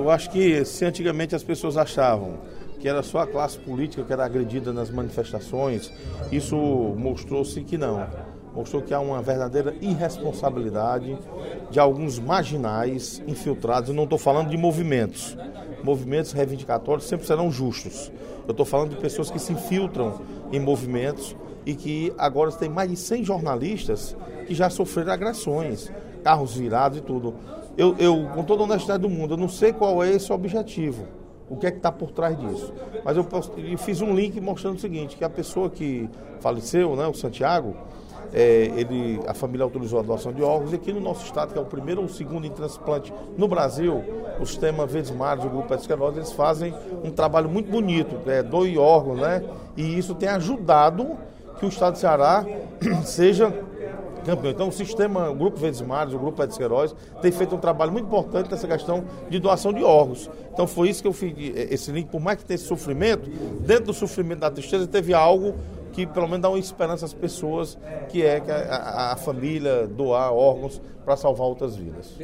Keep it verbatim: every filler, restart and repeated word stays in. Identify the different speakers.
Speaker 1: Eu acho que se antigamente as pessoas achavam que era só a classe política que era agredida nas manifestações, isso mostrou-se que não. Mostrou que há uma verdadeira irresponsabilidade de alguns marginais infiltrados. Eu não estou falando de movimentos. Movimentos reivindicatórios sempre serão justos. Eu estou falando de pessoas que se infiltram em movimentos e que agora tem mais de cem jornalistas que já sofreram agressões, carros virados e tudo. Eu, eu, com toda a honestidade do mundo, eu não sei qual é esse objetivo, o que é que está por trás disso. Mas eu, posso, eu fiz um link mostrando o seguinte, que a pessoa que faleceu, né, o Santiago, é, ele, a família autorizou a doação de órgãos, e aqui no nosso estado, que é o primeiro ou o segundo em transplante no Brasil, o sistema Verdes Mares, o Grupo Esquerosa, eles fazem um trabalho muito bonito, é, doe órgãos, né, e isso tem ajudado que o estado de Ceará seja campeão. Então o sistema, o Grupo Verdes Mares, o Grupo Edson Queiroz, tem feito um trabalho muito importante nessa questão de doação de órgãos. Então foi isso que eu fiz, esse link, por mais que tenha esse sofrimento, dentro do sofrimento da tristeza teve algo que pelo menos dá uma esperança às pessoas, que é que a, a, a família doar órgãos para salvar outras vidas.